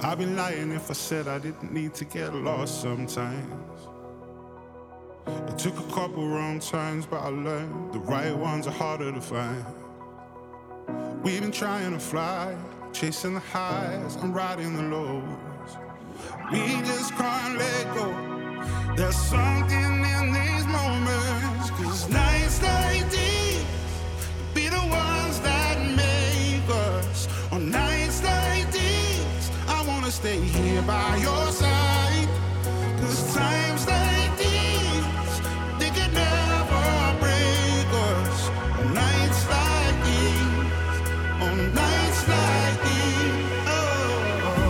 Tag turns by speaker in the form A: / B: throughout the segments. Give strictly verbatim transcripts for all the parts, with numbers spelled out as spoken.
A: I'd be lying if I said I didn't need to get lost sometimes. I took a couple wrong turns, but I learned the right ones are harder to find. We've been trying to fly, chasing the highs and riding the lows. We just can't let go. There's something in these moments, 'cause nights like these be the ones that make us. On nights like these, I wanna stay here by your side. 'Cause times like these, they can never break us. On nights like these, on nights like these, oh.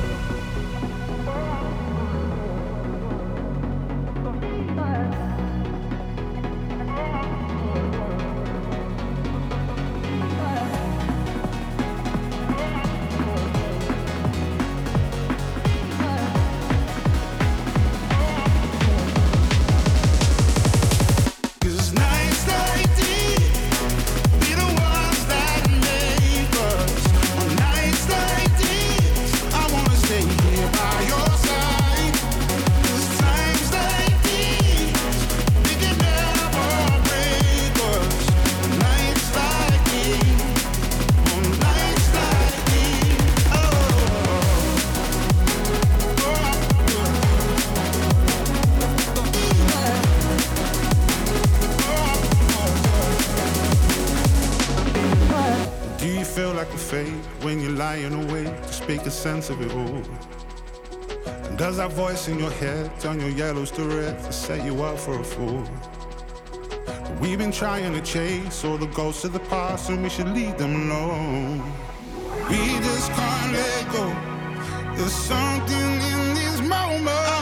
A: When you're lying awake, just make a sense of it all. And does that voice in your head turn your yellows to red to set you up for a fool? We've been trying to chase all the ghosts of the past, and we should leave them alone. We just can't let go. There's something in these moments.